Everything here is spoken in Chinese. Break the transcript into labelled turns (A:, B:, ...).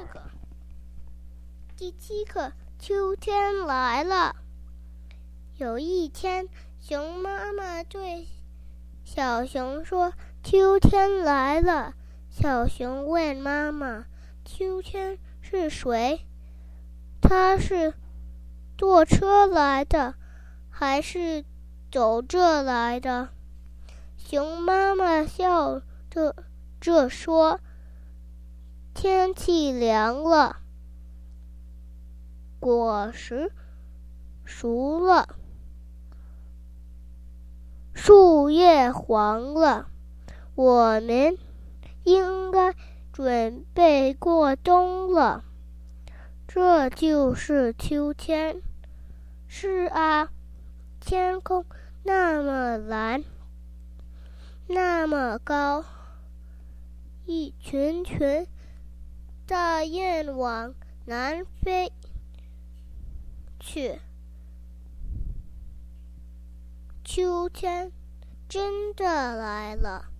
A: 个。第7课，秋天来了。有一天，熊妈妈对小熊说：“秋天来了。”小熊问妈妈：“秋天是谁？他是坐车来的，还是走着来的？”熊妈妈笑着说：“天气凉了，果实熟了，树叶黄了，我们应该准备过冬了。这就是秋天。”是啊，天空那么蓝，那么高，一群群大雁往南飞去。秋天真的来了。